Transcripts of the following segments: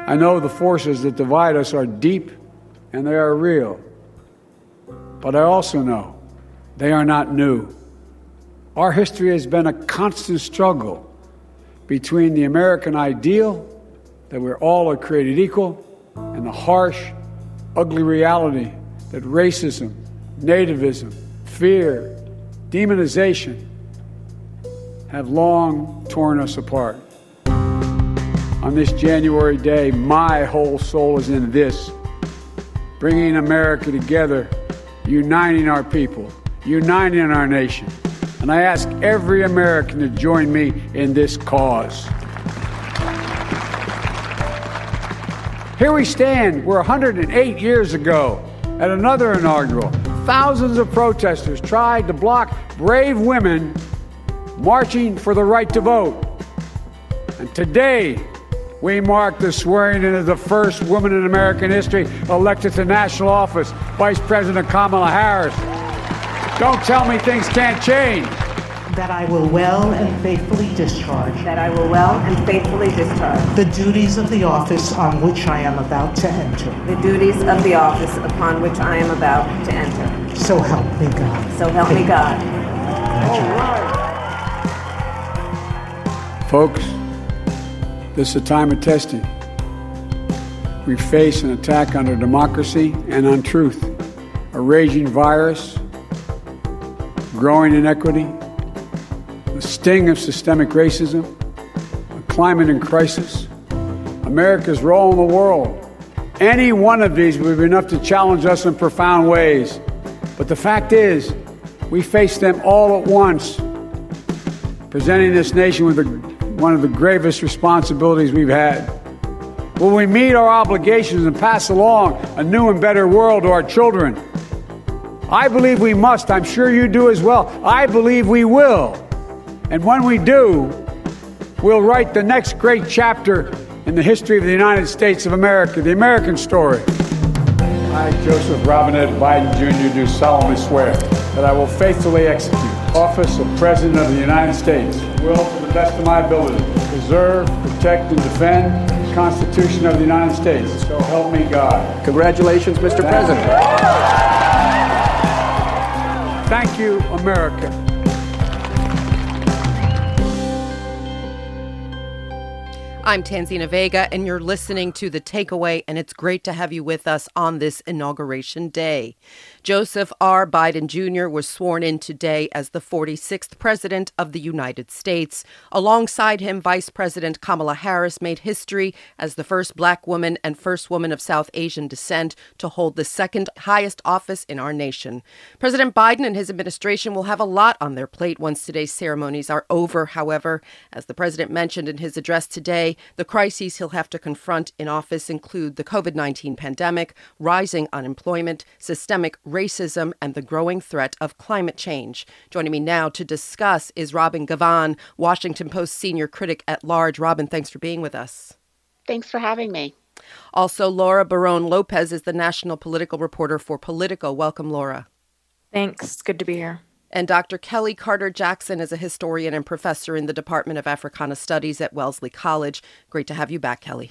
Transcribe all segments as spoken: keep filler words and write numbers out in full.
I know the forces that divide us are deep and they are real. But I also know they are not new. Our history has been a constant struggle between the American ideal that we're all are created equal and the harsh, ugly reality that racism, nativism, fear, demonization have long torn us apart. On this January day, my whole soul is in this, bringing America together, uniting our people, uniting our nation. And I ask every American to join me in this cause. Here we stand, we're one hundred eight years ago at another inaugural. Thousands of protesters tried to block brave women marching for the right to vote. And today, we mark the swearing in of the first woman in American history elected to national office, Vice President Kamala Harris. Don't tell me things can't change. That I will well and faithfully discharge. That I will well and faithfully discharge. The duties of the office on which I am about to enter. The duties of the office upon which I am about to enter. So help me God. So help me God. Folks, this is a time of testing. We face an attack on our democracy and on truth, a raging virus, growing inequity, the sting of systemic racism, a climate in crisis, America's role in the world. Any one of these would be enough to challenge us in profound ways. But the fact is, we face them all at once, presenting this nation with the, one of the gravest responsibilities we've had. Will we meet our obligations and pass along a new and better world to our children? I believe we must. I'm sure you do as well. I believe we will. And when we do, we'll write the next great chapter in the history of the United States of America, the American story. I, Joseph Robinette Biden, Junior, do solemnly swear that I will faithfully execute the office of President of the United States, will, to the best of my ability, preserve, protect, and defend the Constitution of the United States. So help me God. Congratulations, Mister Thank President. You. Thank you, America. I'm Tanzina Vega, and you're listening to The Takeaway, and it's great to have you with us on this Inauguration Day. Joseph R. Biden Junior was sworn in today as the forty-sixth President of the United States. Alongside him, Vice President Kamala Harris made history as the first Black woman and first woman of South Asian descent to hold the second highest office in our nation. President Biden and his administration will have a lot on their plate once today's ceremonies are over. However, as the president mentioned in his address today, the crises he'll have to confront in office include the covid nineteen pandemic, rising unemployment, systemic racism, and the growing threat of climate change. Joining me now to discuss is Robin Givhan, Washington Post senior critic at large. Robin, thanks for being with us. Thanks for having me. Also, Laura Barone Lopez is the national political reporter for Politico. Welcome, Laura. Thanks. It's good to be here. And Doctor Kelly Carter Jackson is a historian and professor in the Department of Africana Studies at Wellesley College. Great to have you back, Kelly.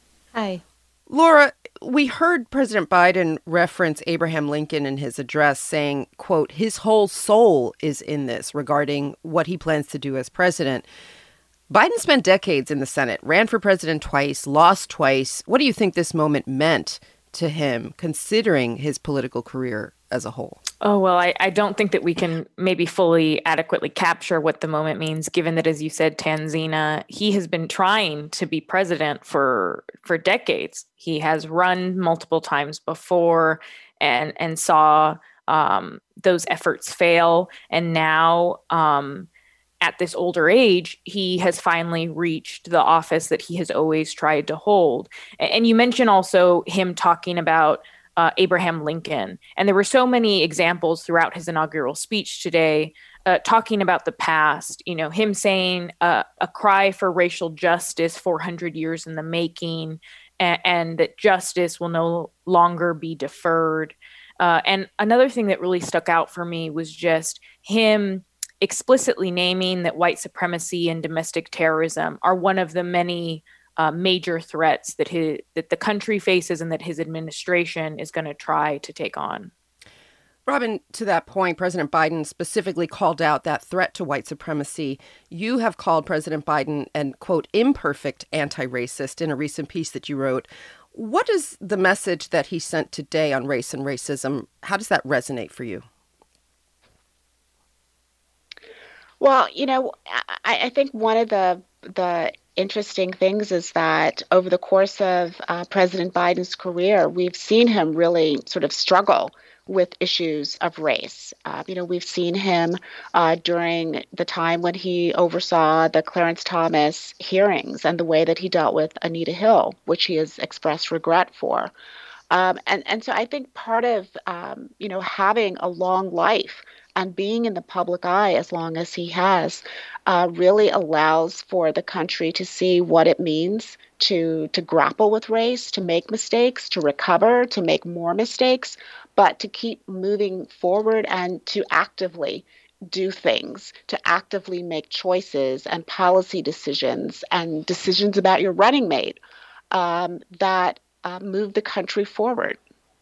Hi. Laura, we heard President Biden reference Abraham Lincoln in his address saying, quote, his whole soul is in this regarding what he plans to do as president. Biden spent decades in the Senate, ran for president twice, lost twice. What do you think this moment meant to him, considering his political career as a whole? Oh, well, I, I don't think that we can maybe fully adequately capture what the moment means, given that, as you said, Tanzina, he has been trying to be president for for decades. He has run multiple times before and, and saw um, those efforts fail. And now, um, at this older age, he has finally reached the office that he has always tried to hold. And you mentioned also him talking about Uh, Abraham Lincoln. And there were so many examples throughout his inaugural speech today uh, talking about the past, you know, him saying uh, a cry for racial justice four hundred years in the making, and, and that justice will no longer be deferred. Uh, and another thing that really stuck out for me was just him explicitly naming that white supremacy and domestic terrorism are one of the many uh, major threats that his, that the country faces and that his administration is going to try to take on. Robin, to that point, President Biden specifically called out that threat to white supremacy. You have called President Biden an, quote, imperfect anti-racist in a recent piece that you wrote. What is the message that he sent today on race and racism? How does that resonate for you? Well, you know, I, I think one of the the interesting things is that over the course of uh, President Biden's career, we've seen him really sort of struggle with issues of race. Uh, you know, we've seen him uh, during the time when he oversaw the Clarence Thomas hearings and the way that he dealt with Anita Hill, which he has expressed regret for. Um, and, and so I think part of, um, you know, having a long life and being in the public eye as long as he has uh, really allows for the country to see what it means to to grapple with race, to make mistakes, to recover, to make more mistakes, but to keep moving forward and to actively do things, to actively make choices and policy decisions and decisions about your running mate um, that uh, move the country forward.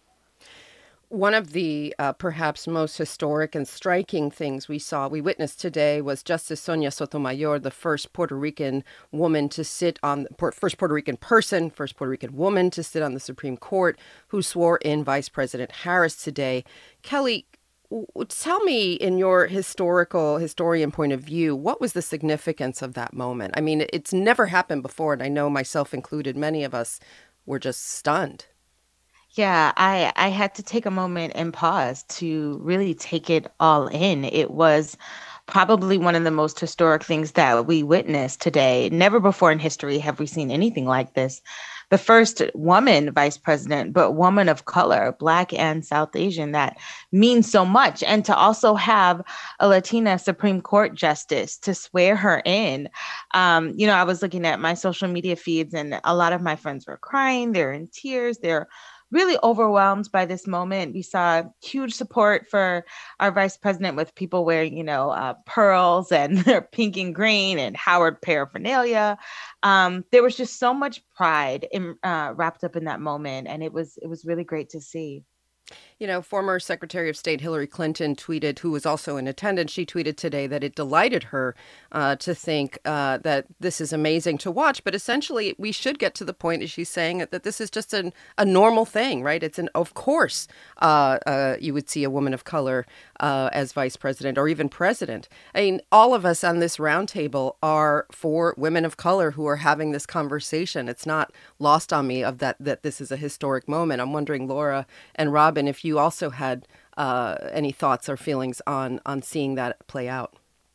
One of the uh, perhaps most historic and striking things we saw, we witnessed today, was Justice Sonia Sotomayor, the first Puerto Rican woman to sit on, first Puerto Rican person, first Puerto Rican woman to sit on the Supreme Court, who swore in Vice President Harris today. Kelly, tell me, in your historical historian point of view, what was the significance of that moment? I mean, it's never happened before, and I know myself included, many of us were just stunned. Yeah, I I had to take a moment and pause to really take it all in. It was probably one of the most historic things that we witnessed today. Never before in history have we seen anything like this. The first woman vice president, but woman of color, Black and South Asian, that means so much. And to also have a Latina Supreme Court justice to swear her in. Um, you know, I was looking at my social media feeds and a lot of my friends were crying. They're in tears. They're really overwhelmed by this moment. We saw huge support for our vice president with people wearing, you know, uh, pearls and their pink and green and Howard paraphernalia. Um, there was just so much pride in, uh, wrapped up in that moment. And it was it was really great to see. You know, former Secretary of State Hillary Clinton tweeted, who was also in attendance, she tweeted today that it delighted her uh, to think uh, that this is amazing to watch. But essentially, we should get to the point, as she's saying, that this is just an, a normal thing, right? It's an, of course, uh, uh, you would see a woman of color uh, as vice president or even president. I mean, all of us on this roundtable are for women of color who are having this conversation. It's not lost on me of that, that this is a historic moment. I'm wondering, Laura and Robin, if you also had uh, any thoughts or feelings on on seeing that play out.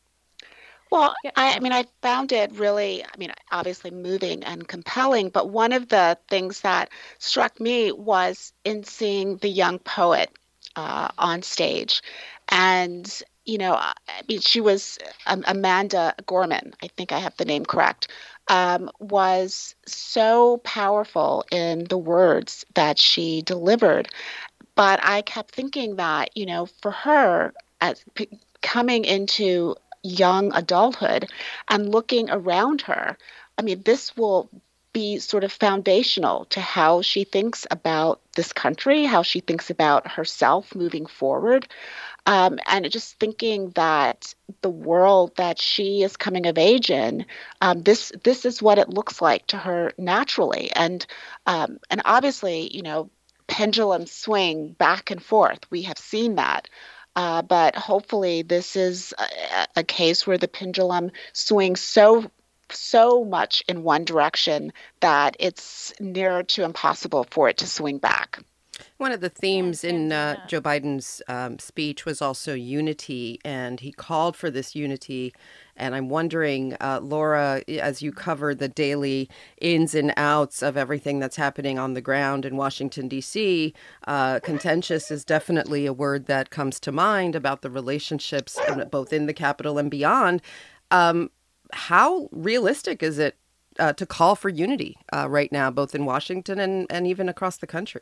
Well, I, I mean, I found it really, I mean, obviously moving and compelling, but one of the things that struck me was in seeing the young poet uh, on stage. And, you know, I mean, she was um, Amanda Gorman, I think I have the name correct, um, was so powerful in the words that she delivered. But I kept thinking that, you know, for her, as p- coming into young adulthood and looking around her, I mean, this will be sort of foundational to how she thinks about this country, how she thinks about herself moving forward. Um, and just thinking that the world that she is coming of age in, um, this this is what it looks like to her naturally. And um, and obviously, you know, pendulum swing back and forth. We have seen that. Uh, but hopefully this is a, a case where the pendulum swings so so much in one direction that it's near to impossible for it to swing back. One of the themes in uh, Joe Biden's um, speech was also unity, and he called for this unity. And I'm wondering, uh, Laura, as you cover the daily ins and outs of everything that's happening on the ground in Washington, D C, uh, contentious is definitely a word that comes to mind about the relationships both in the Capitol and beyond. Um, how realistic is it uh, to call for unity uh, right now, both in Washington and, and even across the country?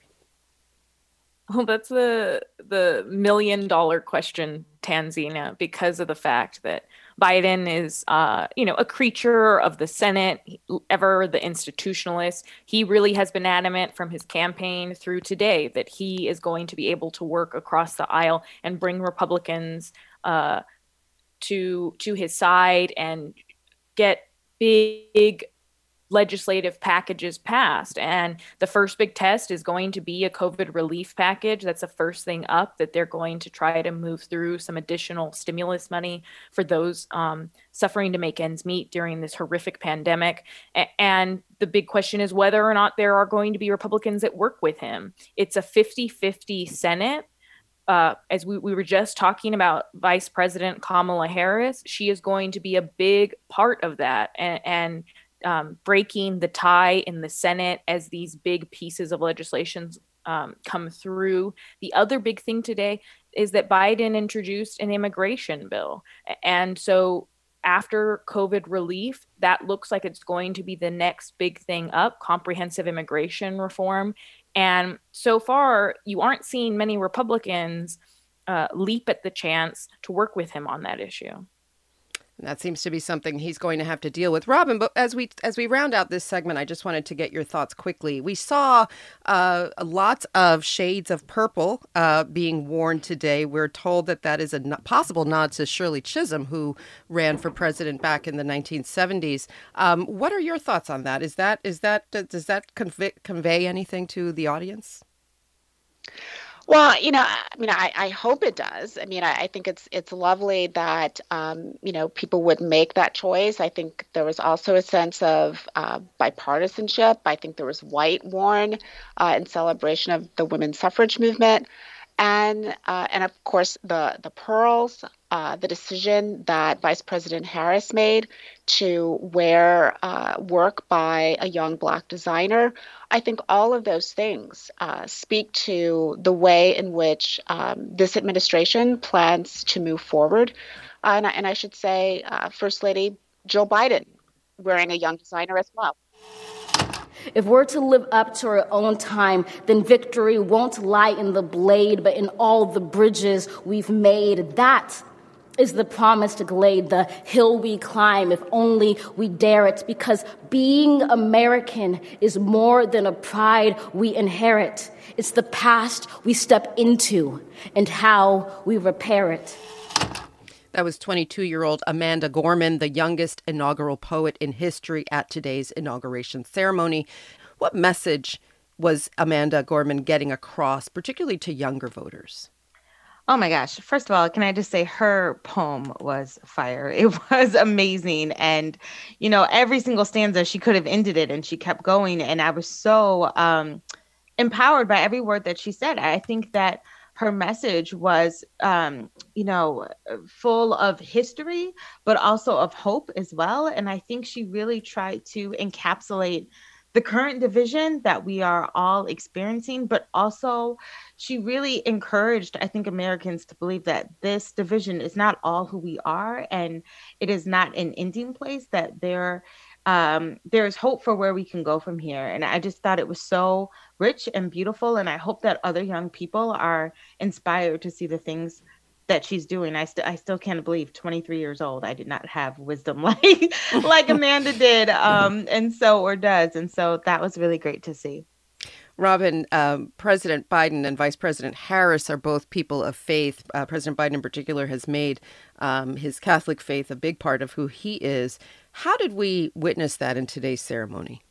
Well, that's the the million dollar question, Tanzina, because of the fact that Biden is, uh, you know, a creature of the Senate, ever the institutionalist. He really has been adamant from his campaign through today that he is going to be able to work across the aisle and bring Republicans uh, to to his side and get big legislative packages passed. And the first big test is going to be a COVID relief package. That's the first thing up, that they're going to try to move through some additional stimulus money for those um, suffering to make ends meet during this horrific pandemic. A- and the big question is whether or not there are going to be Republicans that work with him. It's a fifty-fifty Senate. Uh, as we, we were just talking about Vice President Kamala Harris, she is going to be a big part of that. And, and Um, breaking the tie in the Senate as these big pieces of legislation um, come through. The other big thing today is that Biden introduced an immigration bill. And so after COVID relief, that looks like it's going to be the next big thing up, comprehensive immigration reform. And so far, you aren't seeing many Republicans uh, leap at the chance to work with him on that issue. That seems to be something he's going to have to deal with. Robin, but as we as we round out this segment, I just wanted to get your thoughts quickly. We saw uh, lots of shades of purple uh, being worn today. We're told that that is a n- possible nod to Shirley Chisholm, who ran for president back in the nineteen seventies. Um, what are your thoughts on that? Is that is that does that convey, convey anything to the audience? Well, you know, I mean, I, I hope it does. I mean, I, I think it's it's lovely that, um, you know, people would make that choice. I think there was also a sense of uh, bipartisanship. I think there was white worn uh, in celebration of the women's suffrage movement. And uh, and of course, the, the pearls, uh, the decision that Vice President Harris made to wear uh, work by a young Black designer. I think all of those things uh, speak to the way in which um, this administration plans to move forward. Uh, and, I, and I should say, uh, First Lady Jill Biden wearing a young designer as well. If we're to live up to our own time, then victory won't lie in the blade, but in all the bridges we've made. That is the promised glade, the hill we climb, if only we dare it, because being American is more than a pride we inherit. It's the past we step into and how we repair it. That was twenty-two-year-old Amanda Gorman, the youngest inaugural poet in history at today's inauguration ceremony. What message was Amanda Gorman getting across, particularly to younger voters? Oh my gosh. First of all, can I just say her poem was fire. It was amazing. And, you know, every single stanza, she could have ended it and she kept going. And I was so um, empowered by every word that she said. I think that her message was, um, you know, full of history, but also of hope as well. And I think she really tried to encapsulate the current division that we are all experiencing, but also she really encouraged, I think, Americans to believe that this division is not all who we are, and it is not an ending place, that there um, there's hope for where we can go from here. And I just thought it was so rich and beautiful. And I hope that other young people are inspired to see the things that she's doing. I still I still can't believe twenty-three years old. I did not have wisdom like like Amanda did, um, and so or does. And so that was really great to see. Robin, um, President Biden and Vice President Harris are both people of faith. Uh, President Biden in particular has made um, his Catholic faith a big part of who he is. How did we witness that in today's ceremony?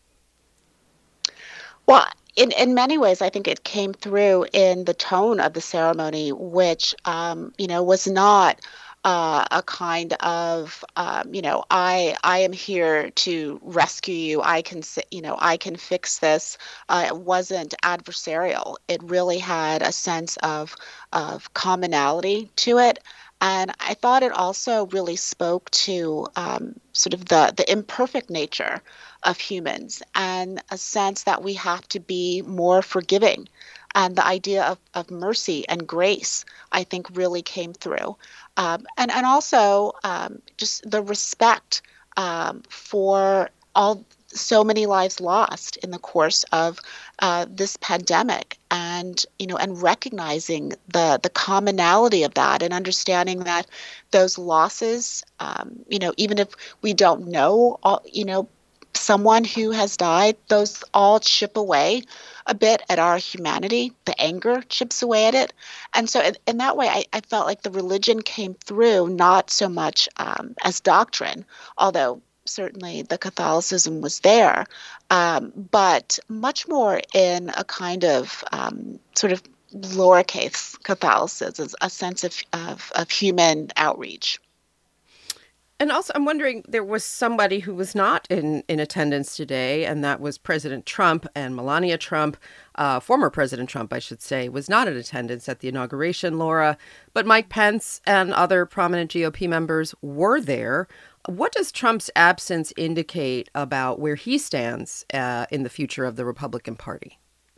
Well, in, in many ways, I think it came through in the tone of the ceremony, which, um, you know, was not uh, a kind of, um, you know, I I am here to rescue you. I can, you know, I can fix this. Uh, it wasn't adversarial. It really had a sense of of commonality to it. And I thought it also really spoke to um, sort of the, the imperfect nature of humans and a sense that we have to be more forgiving. And the idea of, of mercy and grace, I think, really came through. Um, and, and also um, just the respect um, for all so many lives lost in the course of uh, this pandemic. and you know and recognizing the the commonality of that and understanding that those losses, um, you know even if we don't know all, you know someone who has died, those all chip away a bit at our humanity. The anger chips away at it. And so in, in that way, I, I felt like the religion came through not so much um, as doctrine, although certainly the Catholicism was there, um, but much more in a kind of um, sort of lowercase Catholicism, a sense of, of, of human outreach. And also, I'm wondering, there was somebody who was not in, in attendance today, and that was President Trump. And Melania Trump, uh, former President Trump, I should say, was not in attendance at the inauguration, Laura. But Mike Pence and other prominent G O P members were there. What does Trump's absence indicate about where he stands uh, in the future of the Republican Party?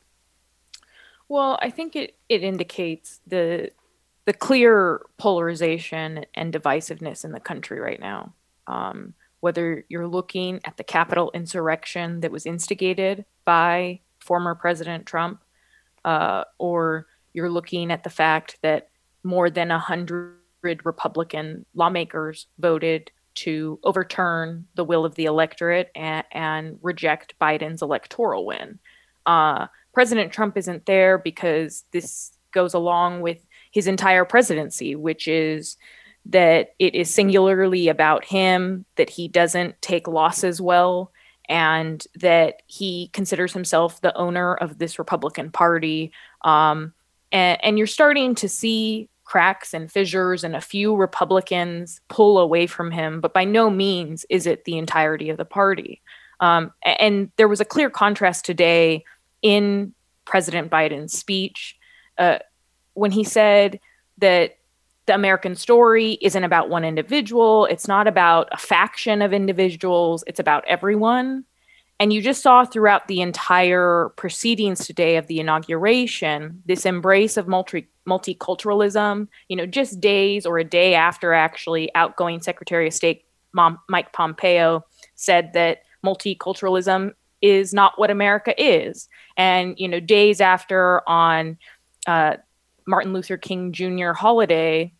Well, I think it, it indicates the the clear polarization and divisiveness in the country right now. Um, whether you're looking at the Capitol insurrection that was instigated by former President Trump, uh, or you're looking at the fact that more than a hundred Republican lawmakers voted to overturn the will of the electorate and, and reject Biden's electoral win. Uh, President Trump isn't there because this goes along with his entire presidency, which is that it is singularly about him, that he doesn't take losses well, and that he considers himself the owner of this Republican Party. Um, and, and you're starting to see cracks and fissures and a few Republicans pull away from him, but by no means is it the entirety of the party. Um, and there was a clear contrast today in President Biden's speech uh, when he said that the American story isn't about one individual. It's not about a faction of individuals. It's about everyone. And you just saw throughout the entire proceedings today of the inauguration, this embrace of multi- multiculturalism, you know, just days or a day after actually outgoing Secretary of State Mom- Mike Pompeo said that multiculturalism is not what America is. And, you know, days after on uh, Martin Luther King Junior holiday,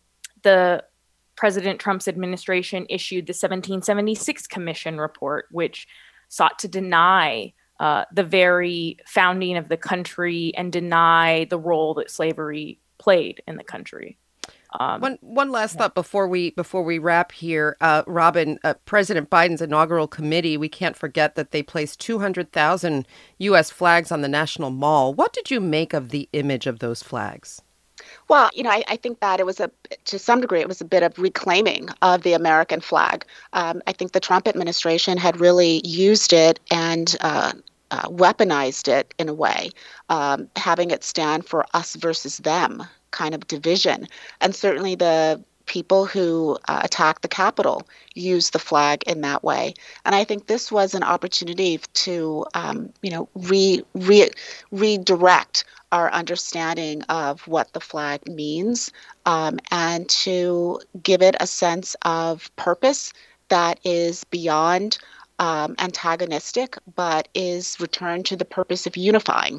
the President Trump's administration issued the seventeen seventy-six Commission report, which sought to deny uh, the very founding of the country and deny the role that slavery played in the country. Um, one one last yeah. thought before we before we wrap here, uh, Robin. Uh, President Biden's inaugural committee. We can't forget that they placed two hundred thousand U S flags on the National Mall. What did you make of the image of those flags? Well, you know, I, I think that it was a, to some degree, it was a bit of reclaiming of the American flag. Um, I think the Trump administration had really used it and uh, uh, weaponized it in a way, um, having it stand for us versus them kind of division. And certainly the people who uh, attacked the Capitol used the flag in that way. And I think this was an opportunity to, um, you know, re, re, redirect our understanding of what the flag means, um, and to give it a sense of purpose that is beyond um, antagonistic, but is returned to the purpose of unifying.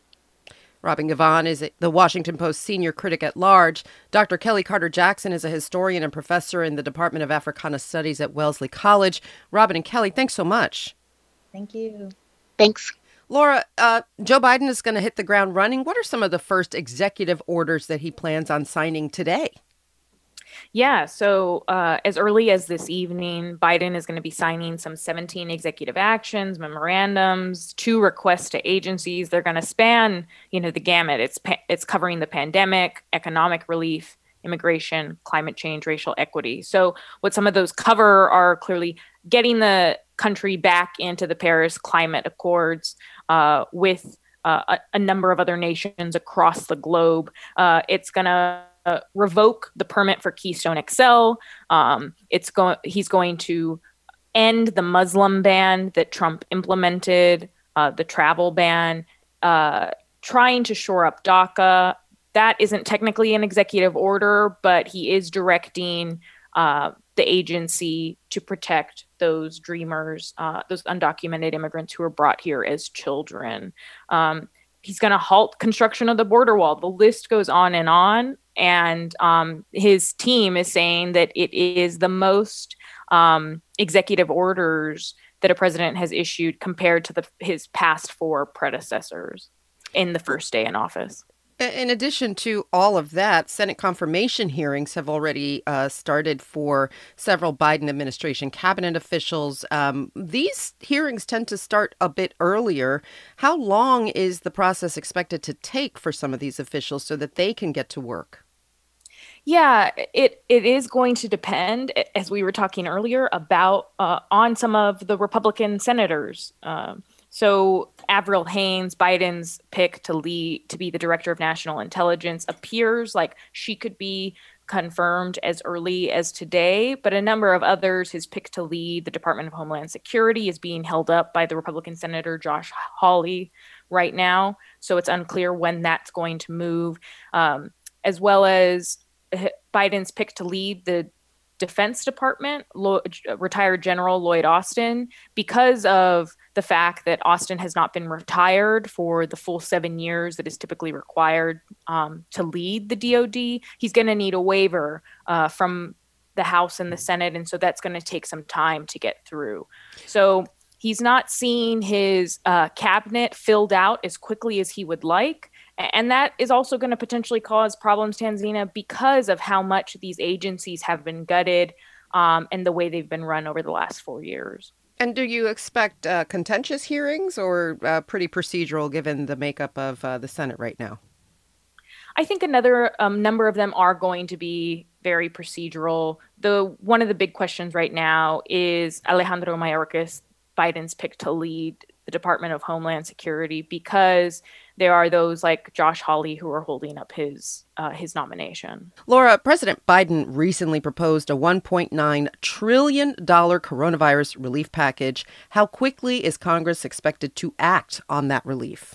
Robin Givhan is the Washington Post senior critic at large. Doctor Kelly Carter Jackson is a historian and professor in the Department of Africana Studies at Wellesley College. Robin and Kelly, thanks so much. Thank you. Thanks. Laura, uh, Joe Biden is going to hit the ground running. What are some of the first executive orders that he plans on signing today? Yeah, so uh, as early as this evening, Biden is going to be signing some seventeen executive actions, memorandums, two requests to agencies. They're going to span, you know, the gamut. It's pa- it's covering the pandemic, economic relief, immigration, climate change, racial equity. So what some of those cover are clearly getting the country back into the Paris Climate Accords uh, with uh, a, a number of other nations across the globe. Uh, it's going to Uh, revoke the permit for Keystone X L. Um, it's going. He's going to end the Muslim ban that Trump implemented, uh, the travel ban, uh, trying to shore up DACA. That isn't technically an executive order, but he is directing uh, the agency to protect those dreamers, uh, those undocumented immigrants who were brought here as children. Um, he's going to halt construction of the border wall. The list goes on and on. And um, his team is saying that it is the most um, executive orders that a president has issued compared to the, his past four predecessors in the first day in office. In addition to all of that, Senate confirmation hearings have already uh, started for several Biden administration cabinet officials. Um, these hearings tend to start a bit earlier. How long is the process expected to take for some of these officials so that they can get to work? Yeah, it it is going to depend, as we were talking earlier, about uh, on some of the Republican senators. Um, So Avril Haines, Biden's pick to lead to be the director of national intelligence, appears like she could be confirmed as early as today. But a number of others, his pick to lead the Department of Homeland Security, is being held up by the Republican Senator Josh Hawley right now. So it's unclear when that's going to move, um, as well as Biden's pick to lead the Defense Department, Lo- retired General Lloyd Austin, because of the fact that Austin has not been retired for the full seven years that is typically required um, to lead the D O D. He's going to need a waiver uh, from the House and the Senate, and so that's going to take some time to get through. So he's not seeing his uh, cabinet filled out as quickly as he would like. And that is also going to potentially cause problems, Tanzina, because of how much these agencies have been gutted um, and the way they've been run over the last four years. And do you expect uh, contentious hearings or uh, pretty procedural given the makeup of uh, the Senate right now? I think another um, number of them are going to be very procedural. The one of the big questions right now is Alejandro Mayorkas, Biden's pick to lead the Department of Homeland Security, because there are those like Josh Hawley who are holding up his uh, his nomination. Laura, President Biden recently proposed a one point nine trillion dollars coronavirus relief package. How quickly is Congress expected to act on that relief?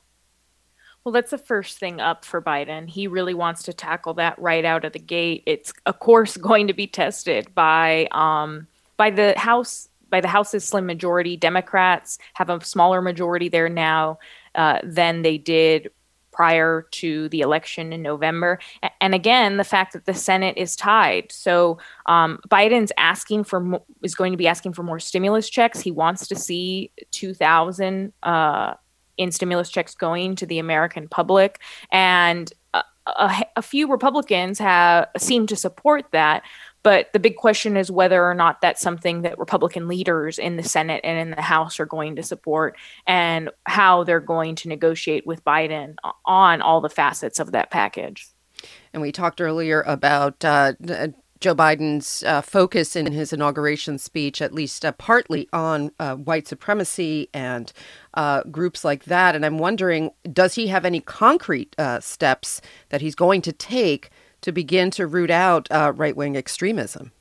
Well, that's the first thing up for Biden. He really wants to tackle that right out of the gate. It's, of course, going to be tested by um, by the House. By the House's slim majority. Democrats have a smaller majority there now uh, than they did prior to the election in November. And again, the fact that the Senate is tied. So um, Biden's asking for mo- is going to be asking for more stimulus checks. He wants to see two thousand uh, in stimulus checks going to the American public, and a, a, a few Republicans have seem to support that. But the big question is whether or not that's something that Republican leaders in the Senate and in the House are going to support, and how they're going to negotiate with Biden on all the facets of that package. And we talked earlier about uh, Joe Biden's uh, focus in his inauguration speech, at least uh, partly on uh, white supremacy and uh, groups like that. And I'm wondering, does he have any concrete uh, steps that he's going to take to begin to root out uh, right-wing extremism?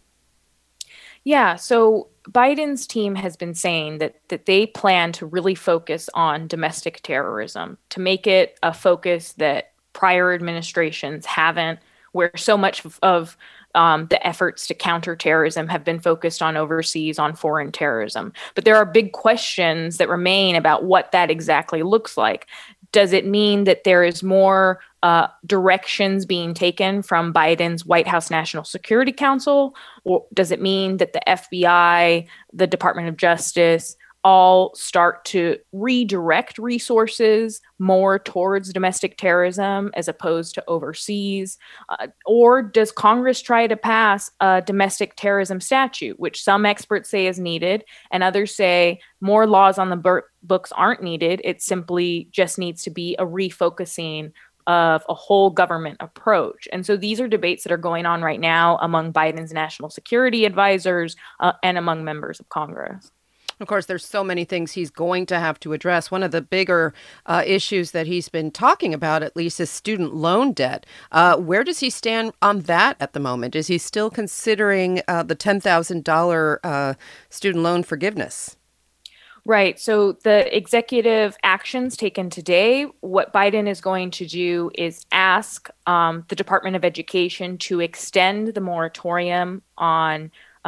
Yeah, so Biden's team has been saying that that they plan to really focus on domestic terrorism, to make it a focus that prior administrations haven't, where so much of, of um, the efforts to counter terrorism have been focused on overseas, on foreign terrorism. But there are big questions that remain about what that exactly looks like. Does it mean that there is more uh, directions being taken from Biden's White House National Security Council? Or does it mean that the F B I, the Department of Justice, all start to redirect resources more towards domestic terrorism as opposed to overseas? Uh, or does Congress try to pass a domestic terrorism statute, which some experts say is needed, and others say more laws on the bur- books aren't needed? It simply just needs to be a refocusing of a whole government approach. And so these are debates that are going on right now among Biden's national security advisors uh, and among members of Congress. Of course, there's so many things he's going to have to address. One of the bigger uh, issues that he's been talking about, at least, is student loan debt. Uh, where does he stand on that at the moment? Is he still considering uh, the ten thousand dollars uh, student loan forgiveness? Right. So the executive actions taken today, what Biden is going to do is ask um, the Department of Education to extend the moratorium on uh,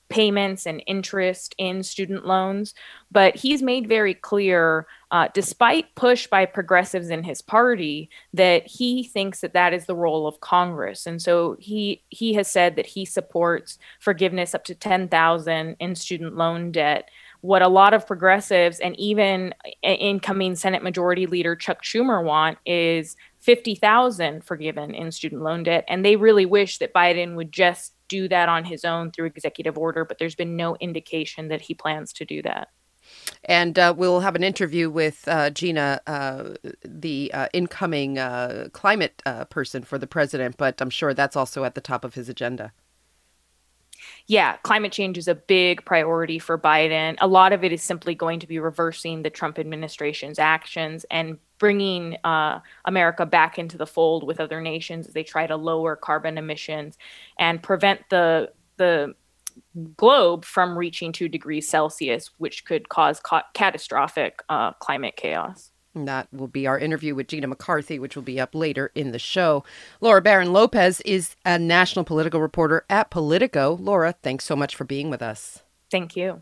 payments and interest in student loans. But he's made very clear, uh, despite push by progressives in his party, that he thinks that that is the role of Congress. And so he he has said that he supports forgiveness up to ten thousand dollars in student loan debt. What a lot of progressives and even incoming Senate Majority Leader Chuck Schumer want is fifty thousand dollars forgiven in student loan debt. And they really wish that Biden would just do that on his own through executive order, but there's been no indication that he plans to do that. And uh, we'll have an interview with uh, Gina, uh, the uh, incoming uh, climate uh, person for the president, but I'm sure that's also at the top of his agenda. Yeah, climate change is a big priority for Biden. A lot of it is simply going to be reversing the Trump administration's actions and bringing uh, America back into the fold with other nations as they try to lower carbon emissions and prevent the the globe from reaching two degrees Celsius, which could cause ca- catastrophic uh, climate chaos. And that will be our interview with Gina McCarthy, which will be up later in the show. Laura Barron Lopez is a national political reporter at Politico. Laura, thanks so much for being with us. Thank you.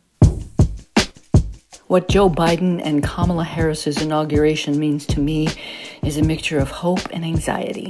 What Joe Biden and Kamala Harris's inauguration means to me is a mixture of hope and anxiety.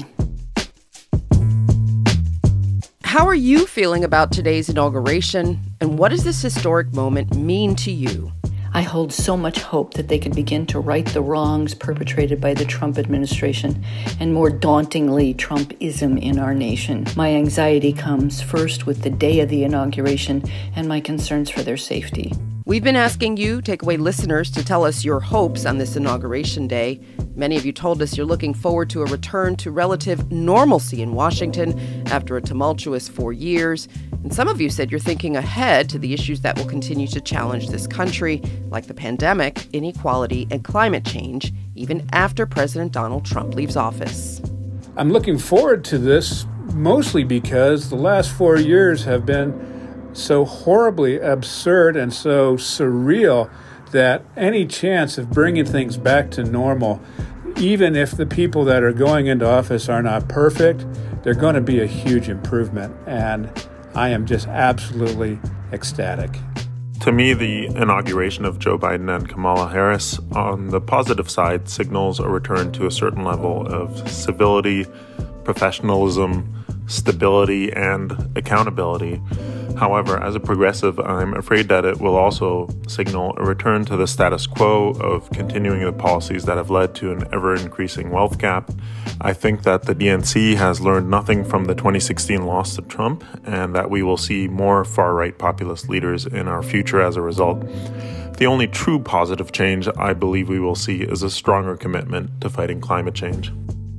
How are you feeling about today's inauguration, and what does this historic moment mean to you? I hold so much hope that they can begin to right the wrongs perpetrated by the Trump administration and, more dauntingly, Trumpism in our nation. My anxiety comes first with the day of the inauguration and my concerns for their safety. We've been asking you, Takeaway listeners, to tell us your hopes on this inauguration day. Many of you told us you're looking forward to a return to relative normalcy in Washington after a tumultuous four years. And some of you said you're thinking ahead to the issues that will continue to challenge this country, like the pandemic, inequality, and climate change, even after President Donald Trump leaves office. I'm looking forward to this mostly because the last four years have been so horribly absurd and so surreal that any chance of bringing things back to normal, even if the people that are going into office are not perfect, they're going to be a huge improvement. And I am just absolutely ecstatic. To me, the inauguration of Joe Biden and Kamala Harris, on the positive side, signals a return to a certain level of civility, professionalism, stability, and accountability. However, as a progressive, I'm afraid that it will also signal a return to the status quo of continuing the policies that have led to an ever-increasing wealth gap. I think that the D N C has learned nothing from the twenty sixteen loss to Trump, and that we will see more far-right populist leaders in our future as a result. The only true positive change I believe we will see is a stronger commitment to fighting climate change.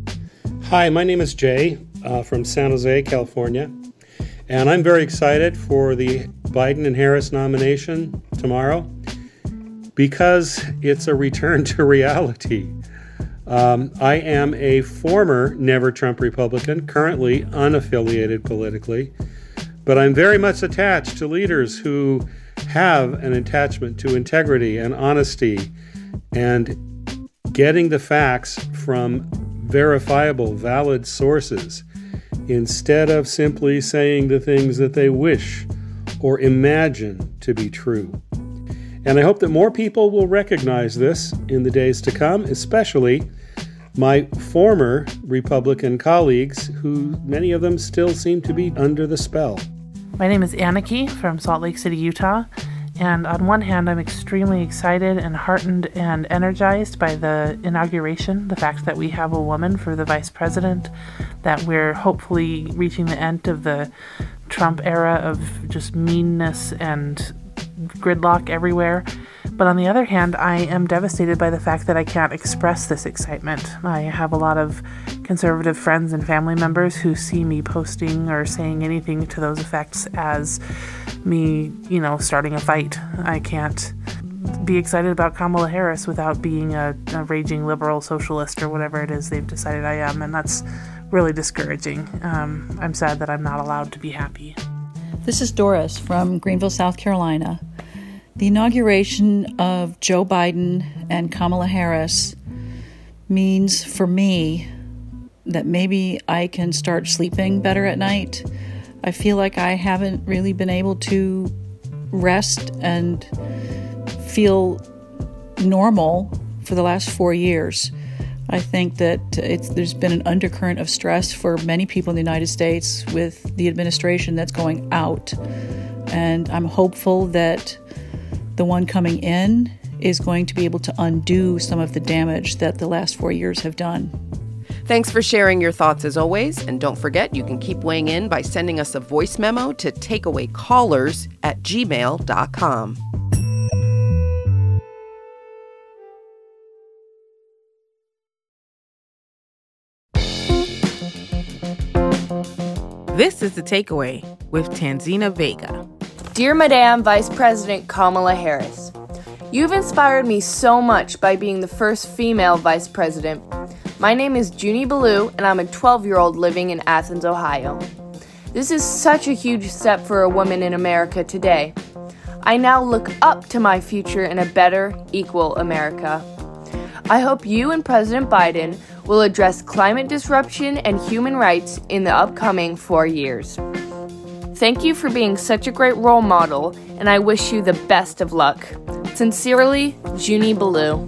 Hi, my name is Jay uh, from San Jose, California. And I'm very excited for the Biden and Harris nomination tomorrow because it's a return to reality. Um, I am a former Never Trump Republican, currently unaffiliated politically, but I'm very much attached to leaders who have an attachment to integrity and honesty and getting the facts from verifiable, valid sources, instead of simply saying the things that they wish or imagine to be true. And I hope that more people will recognize this in the days to come, especially my former Republican colleagues, who many of them still seem to be under the spell. My name is Aniki from Salt Lake City, Utah. And on one hand, I'm extremely excited and heartened and energized by the inauguration, the fact that we have a woman for the vice president, that we're hopefully reaching the end of the Trump era of just meanness and gridlock everywhere. But on the other hand, I am devastated by the fact that I can't express this excitement. I have a lot of conservative friends and family members who see me posting or saying anything to those effects as me, you know, starting a fight. I can't be excited about Kamala Harris without being a, a raging liberal socialist or whatever it is they've decided I am, and that's really discouraging. Um, I'm sad that I'm not allowed to be happy. This is Doris from Greenville, South Carolina. The inauguration of Joe Biden and Kamala Harris means for me that maybe I can start sleeping better at night. I feel like I haven't really been able to rest and feel normal for the last four years. I think that it's, there's been an undercurrent of stress for many people in the United States with the administration that's going out. And I'm hopeful that the one coming in is going to be able to undo some of the damage that the last four years have done. Thanks for sharing your thoughts as always. And don't forget, you can keep weighing in by sending us a voice memo to takeawaycallers at gmail dot com. This is The Takeaway with Tanzina Vega. Dear Madam Vice President Kamala Harris, you've inspired me so much by being the first female vice president. My name is Junie Ballou, and I'm a twelve-year-old living in Athens, Ohio. This is such a huge step for a woman in America today. I now look up to my future in a better, equal America. I hope you and President Biden will address climate disruption and human rights in the upcoming four years. Thank you for being such a great role model, and I wish you the best of luck. Sincerely, Junie Ballou.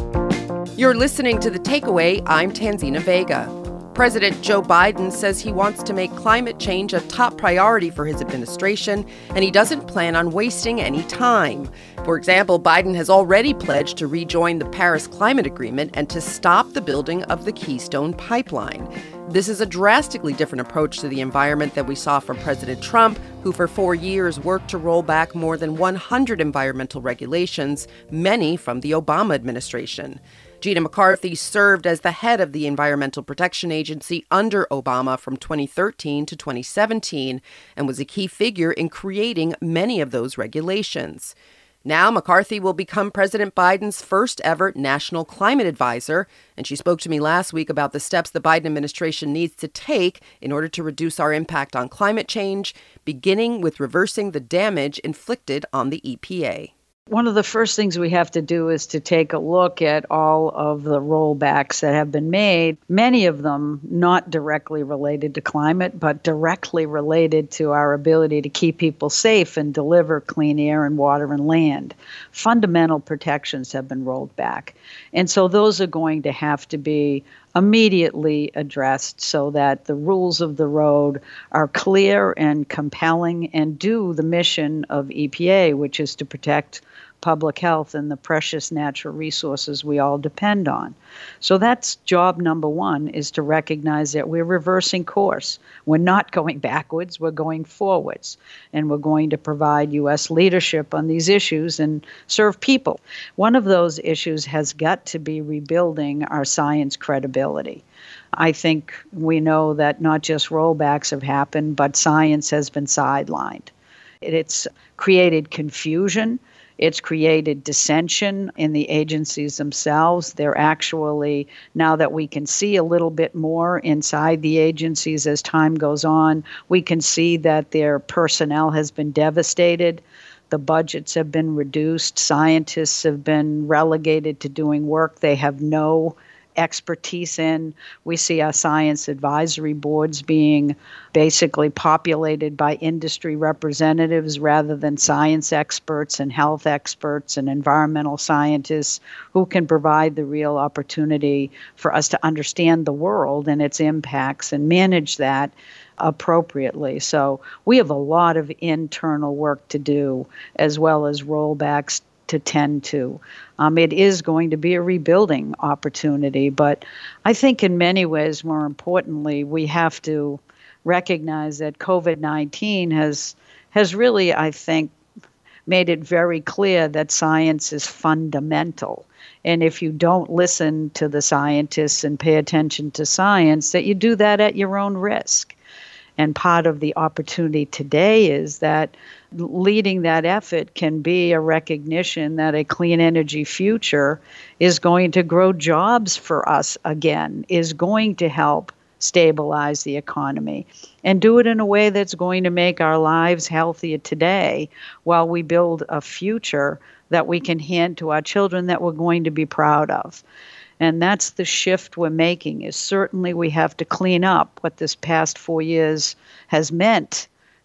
You're listening to The Takeaway. I'm Tanzina Vega. President Joe Biden says he wants to make climate change a top priority for his administration, and he doesn't plan on wasting any time. For example, Biden has already pledged to rejoin the Paris Climate Agreement and to stop the building of the Keystone Pipeline. This is a drastically different approach to the environment that we saw from President Trump, who for four years worked to roll back more than one hundred environmental regulations, many from the Obama administration. Gina McCarthy served as the head of the Environmental Protection Agency under Obama from twenty thirteen to twenty seventeen and was a key figure in creating many of those regulations. Now, McCarthy will become President Biden's first ever national climate advisor, and she spoke to me last week about the steps the Biden administration needs to take in order to reduce our impact on climate change, beginning with reversing the damage inflicted on the E P A. One of the first things we have to do is to take a look at all of the rollbacks that have been made, many of them not directly related to climate, but directly related to our ability to keep people safe and deliver clean air and water and land. Fundamental protections have been rolled back. And so those are going to have to be immediately addressed so that the rules of the road are clear and compelling and do the mission of E P A, which is to protect public health and the precious natural resources we all depend on. So that's job number one, is to recognize that we're reversing course. We're not going backwards, we're going forwards. And we're going to provide U S leadership on these issues and serve people. One of those issues has got to be rebuilding our science credibility. I think we know that not just rollbacks have happened, but science has been sidelined. It's created confusion. It's created dissension in the agencies themselves. They're actually, now that we can see a little bit more inside the agencies as time goes on, we can see that their personnel has been devastated. The budgets have been reduced. Scientists have been relegated to doing work they have no expertise in. We see our science advisory boards being basically populated by industry representatives rather than science experts and health experts and environmental scientists who can provide the real opportunity for us to understand the world and its impacts and manage that appropriately. So we have a lot of internal work to do, as well as rollbacks to tend to. Um, it is going to be a rebuilding opportunity, but I think in many ways, more importantly, we have to recognize that COVID nineteen has has really, I think, made it very clear that science is fundamental. And if you don't listen to the scientists and pay attention to science, that you do that at your own risk. And part of the opportunity today is that leading that effort can be a recognition that a clean energy future is going to grow jobs for us again, is going to help stabilize the economy, and do it in a way that's going to make our lives healthier today while we build a future that we can hand to our children that we're going to be proud of. And that's the shift we're making, is certainly we have to clean up what this past four years has meant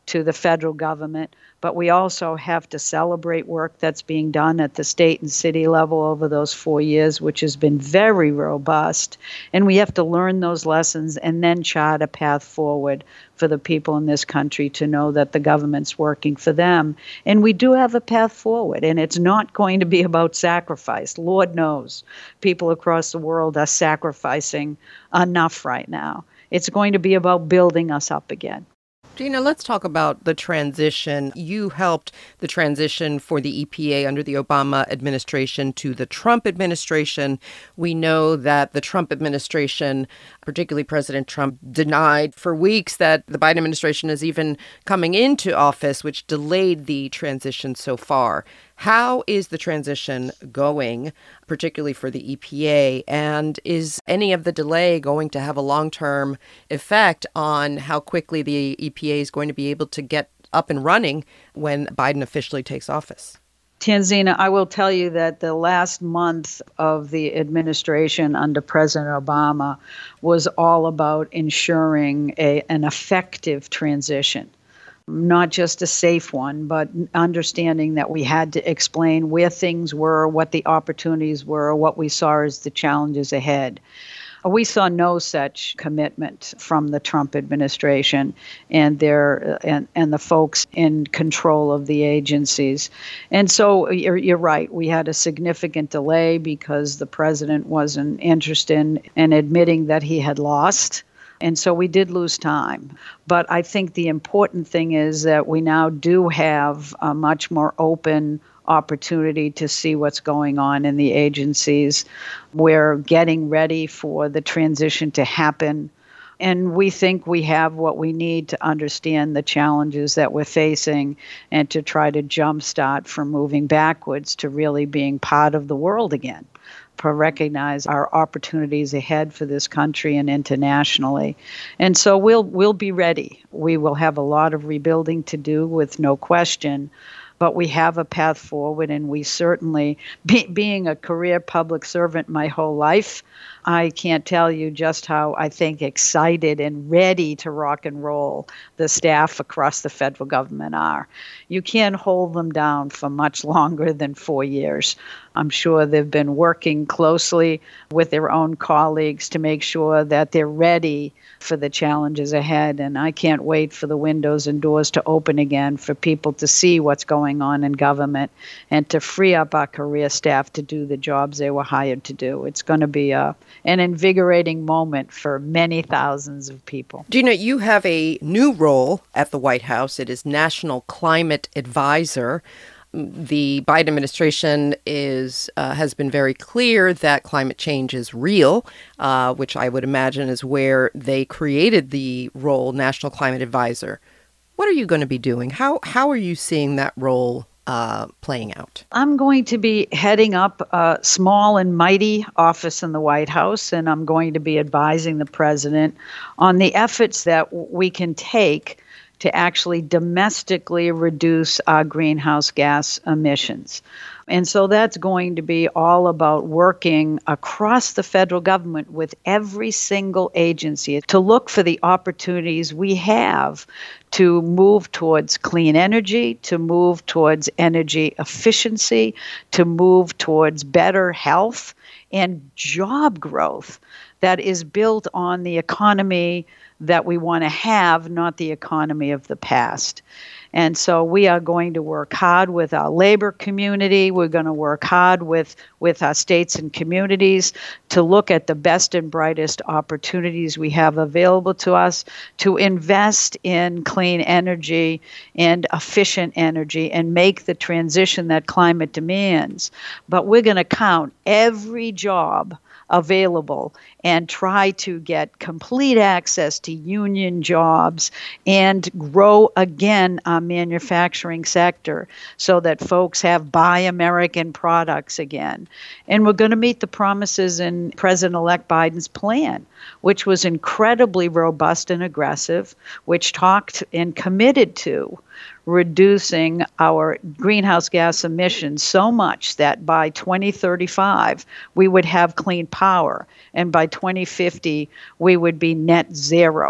to the federal government, but we also have to celebrate work that's being done at the state and city level over those four years, which has been very robust. And we have to learn those lessons and then chart a path forward for the people in this country to know that the government's working for them. And we do have a path forward, and it's not going to be about sacrifice. Lord knows people across the world are sacrificing enough right now. It's going to be about building us up again. Gina, let's talk about the transition. You helped the transition for the E P A under the Obama administration to the Trump administration. We know that the Trump administration, particularly President Trump, denied for weeks that the Biden administration is even coming into office, which delayed the transition so far. How is the transition going, particularly for the E P A? And is any of the delay going to have a long-term effect on how quickly the E P A is going to be able to get up and running when Biden officially takes office? Tanzina, I will tell you that the last month of the administration under President Obama was all about ensuring a, an effective transition. Not just a safe one, but understanding that we had to explain where things were, what the opportunities were, what we saw as the challenges ahead. We saw no such commitment from the Trump administration and their and, and the folks in control of the agencies. And so you're, you're right. We had a significant delay because the president wasn't interested in, in admitting that he had lost. And so we did lose time. But I think the important thing is that we now do have a much more open opportunity to see what's going on in the agencies. We're getting ready for the transition to happen. And we think we have what we need to understand the challenges that we're facing and to try to jumpstart from moving backwards to really being part of the world again. To recognize our opportunities ahead for this country and internationally. And so we'll we'll be ready. We will have a lot of rebuilding to do with no question, but we have a path forward, and we certainly, be, being a career public servant my whole life, I can't tell you just how I think excited and ready to rock and roll the staff across the federal government are. You can't hold them down for much longer than four years. I'm sure they've been working closely with their own colleagues to make sure that they're ready for the challenges ahead. And I can't wait for the windows and doors to open again for people to see what's going on in government and to free up our career staff to do the jobs they were hired to do. It's going to be a, an invigorating moment for many thousands of people. Gina, you have a new role at the White House. It is National Climate Advisor. The Biden administration is uh, has been very clear that climate change is real, uh, which I would imagine is where they created the role National Climate Advisor. What are you going to be doing? How how are you seeing that role uh, playing out? I'm going to be heading up a small and mighty office in the White House, and I'm going to be advising the president on the efforts that we can take to actually domestically reduce our greenhouse gas emissions. And so that's going to be all about working across the federal government with every single agency to look for the opportunities we have to move towards clean energy, to move towards energy efficiency, to move towards better health and job growth that is built on the economy that we want to have, not the economy of the past. And so we are going to work hard with our labor community. We're going to work hard with, with our states and communities to look at the best and brightest opportunities we have available to us to invest in clean energy and efficient energy and make the transition that climate demands. But we're going to count every job available and try to get complete access to union jobs and grow again our manufacturing sector so that folks have buy American products again. And we're going to meet the promises in President-elect Biden's plan, which was incredibly robust and aggressive, which talked and committed to reducing our greenhouse gas emissions so much that by twenty thirty-five, we would have clean power, and by twenty fifty, we would be net zero.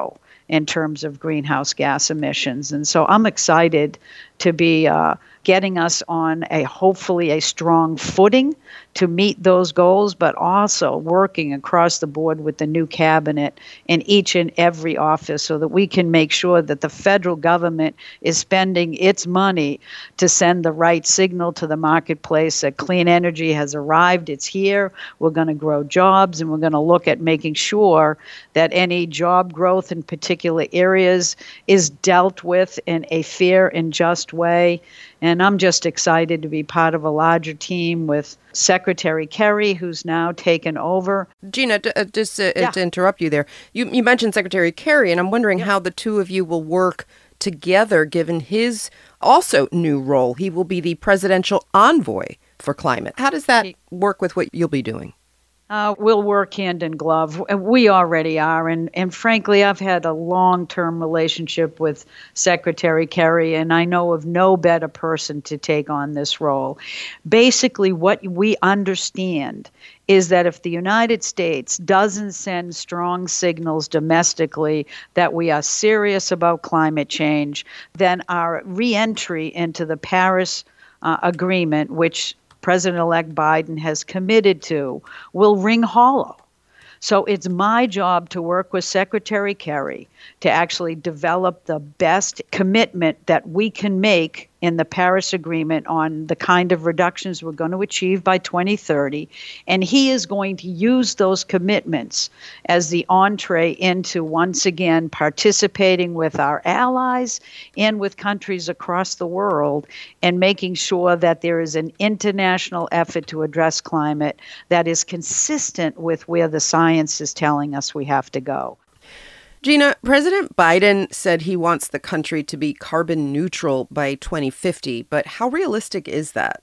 in terms of greenhouse gas emissions. And so I'm excited to be uh, getting us on a hopefully a strong footing to meet those goals, but also working across the board with the new cabinet in each and every office so that we can make sure that the federal government is spending its money to send the right signal to the marketplace that clean energy has arrived, it's here, we're going to grow jobs, and we're going to look at making sure that any job growth in particular areas is dealt with in a fair and just way. And I'm just excited to be part of a larger team with Secretary Kerry, who's now taken over. Gina, d- uh, just uh, Yeah. to interrupt you there, you, you mentioned Secretary Kerry, and I'm wondering how the two of you will work together given his also new role. He will be the presidential envoy for climate. How does that work with what you'll be doing? Uh, we'll work hand in glove. We already are. And, and frankly, I've had a long-term relationship with Secretary Kerry, and I know of no better person to take on this role. Basically, what we understand is that if the United States doesn't send strong signals domestically that we are serious about climate change, then our re-entry into the Paris uh, Agreement, which President-elect Biden has committed to, will ring hollow. So it's my job to work with Secretary Kerry to actually develop the best commitment that we can make in the Paris Agreement on the kind of reductions we're going to achieve by twenty thirty. And he is going to use those commitments as the entree into, once again, participating with our allies and with countries across the world and making sure that there is an international effort to address climate that is consistent with where the science is telling us we have to go. Gina, President Biden said he wants the country to be carbon neutral by twenty fifty, but how realistic is that?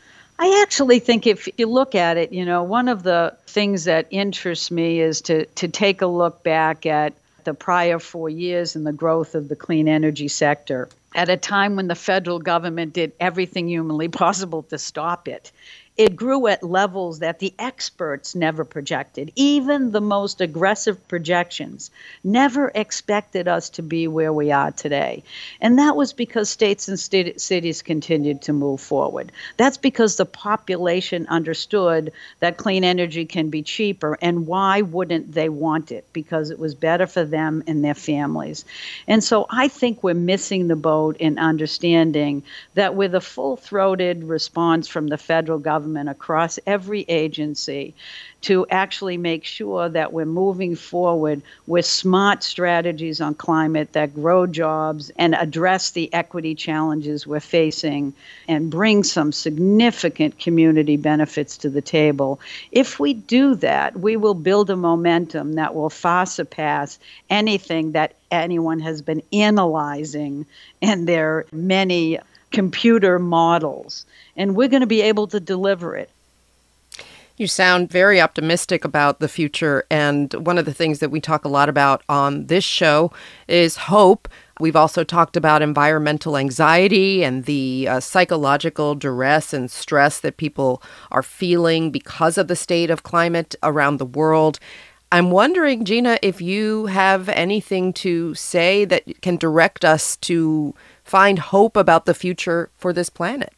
I actually think if you look at it, you know, one of the things that interests me is to, to take a look back at the prior four years and the growth of the clean energy sector at a time when the federal government did everything humanly possible to stop it. It grew at levels that the experts never projected. Even the most aggressive projections never expected us to be where we are today. And that was because states and st- cities continued to move forward. That's because the population understood that clean energy can be cheaper. And why wouldn't they want it? Because it was better for them and their families. And so I think we're missing the boat in understanding that with a full-throated response from the federal government across every agency to actually make sure that we're moving forward with smart strategies on climate that grow jobs and address the equity challenges we're facing and bring some significant community benefits to the table. If we do that, we will build a momentum that will far surpass anything that anyone has been analyzing in their many computer models, and we're going to be able to deliver it. You sound very optimistic about the future, and one of the things that we talk a lot about on this show is hope. We've also talked about environmental anxiety and the uh, psychological duress and stress that people are feeling because of the state of climate around the world. I'm wondering, Gina, if you have anything to say that can direct us to find hope about the future for this planet.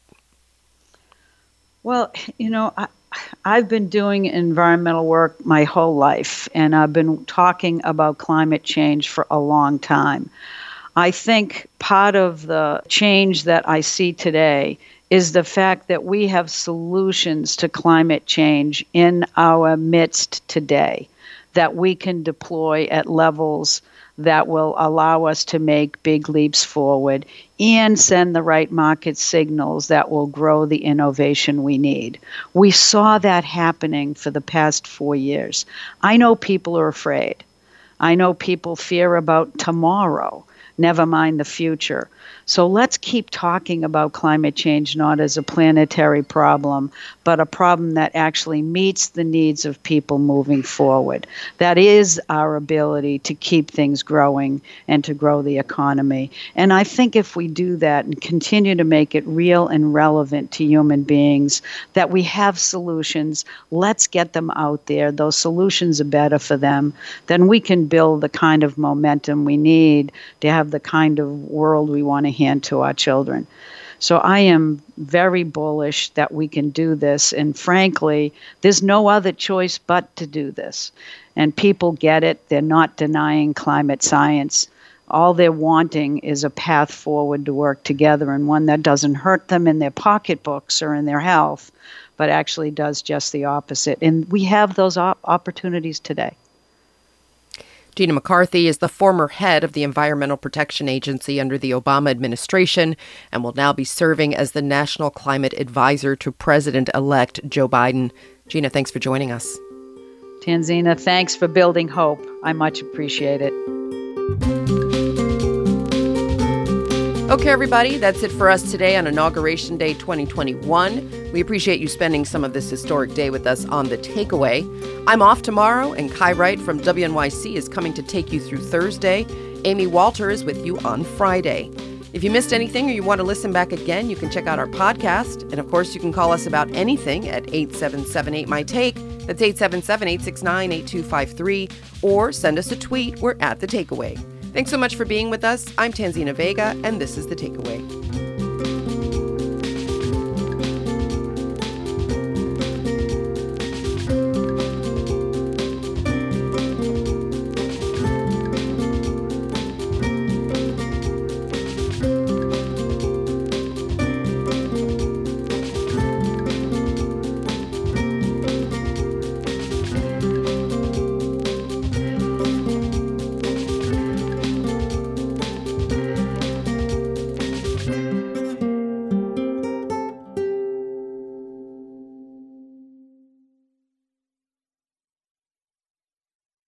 Well, you know, I, I've been doing environmental work my whole life, and I've been talking about climate change for a long time. I think part of the change that I see today is the fact that we have solutions to climate change in our midst today that we can deploy at levels that will allow us to make big leaps forward and send the right market signals that will grow the innovation we need. We saw that happening for the past four years. I know people are afraid. I know people fear about tomorrow never mind the future. So let's keep talking about climate change not as a planetary problem, but a problem that actually meets the needs of people moving forward. That is our ability to keep things growing and to grow the economy. And I think if we do that and continue to make it real and relevant to human beings, that we have solutions, let's get them out there. Those solutions are better for them. Then we can build the kind of momentum we need to have the kind of world we want to hand to our children. So I am very bullish that we can do this. And frankly, there's no other choice but to do this. And people get it. They're not denying climate science. All they're wanting is a path forward to work together, and one that doesn't hurt them in their pocketbooks or in their health, but actually does just the opposite. And we have those op- opportunities today. Gina McCarthy is the former head of the Environmental Protection Agency under the Obama administration and will now be serving as the National Climate Advisor to President-elect Joe Biden. Gina, thanks for joining us. Tanzina, thanks for building hope. I much appreciate it. Okay, everybody, that's it for us today on Inauguration Day twenty twenty-one. We appreciate you spending some of this historic day with us on The Takeaway. I'm off tomorrow, and Kai Wright from W N Y C is coming to take you through Thursday. Amy Walter is with you on Friday. If you missed anything or you want to listen back again, you can check out our podcast. And, of course, you can call us about anything at eight seven seven eight, M Y, TAKE. That's eight seven seven, eight six nine, eight two five three. Or send us a tweet. We're at The Takeaway. Thanks so much for being with us. I'm Tanzina Vega, and this is The Takeaway.